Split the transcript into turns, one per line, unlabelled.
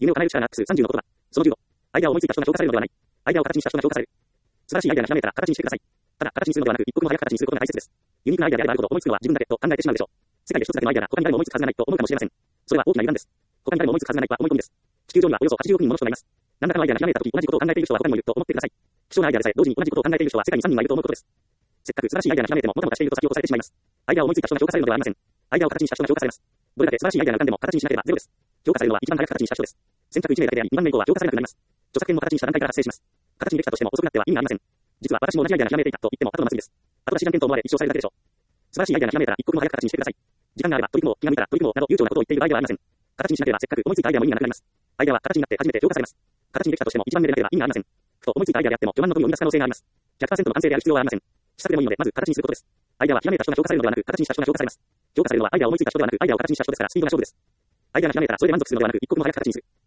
夢を叶える力数30の言葉。その15。アイデアを思いついた人が評価されるのではない。アイデアを形にした人が評価される。素晴らしいアイデアがひらめいたら形にしてください。ただ、形にするのではなく、一刻も早く形にすることが大切です。ユニークなアイデアであればあるほど思いつくのは自分だけと考えてしまうでしょう。世界で一つだけのアイデアが他に誰も思いつくはずがないと思うかもしれません。それは大きな油断です。他に誰も思いつくはずがないとは思い込みです。地球上にはおよそ80億人もの人がいます。何らかのアイデアがひらめいたとき、同じことを考えている人は他にもいると思ってください。貴重なアイデアでさえ同時に同じことを考えている人は世界に3人はいると思うことです。せっかく素晴らしいアイデアがひらめいても、もたもたしていると先を越されてしまいます。アイデアを思いついた人が評価されるのではありません。アイデアを形にした人が評価されます。どれだけ素晴らしいアイデアが浮かんでも形にしなければゼロです。評価されるのは一番早く形にした人です。先着1名だけであり、2万名以降は評価されなくなります。著作権も形にした段階から発生します。形にできたとしても遅くなっては意味がありません。実は私も同じアイデアがひらめいていたと言っても後の祭りです。後出しじゃんけんと思われ一生されるだけでしょう。素晴らしいアイデアがひらめいたら一刻も早く形にしてください。時間があれば取り組もう、気が向いたら取り組もうなど悠長なことを言っている場合ではありません。形にしなければせっかく思いついたアイデアも意味がなくなります。アイデアは形になって初めて評価されます。形にできたとしても一番目でなければ意味がありません。ふと思いついたアイデアであっても巨万の富を生み出す可能性があります。100% の完成である必要はありません。試作でもいいのでまず形にすることです。アイデアはひらめいた人が評価されるのではなく形にした人が評価されます。評価されるのはアイデアを思いついた人ではなくアイデアを形にした人ですからスピードが勝負です。アイデアがひらめいたらそれで満足するのではなく一刻も早く形にする。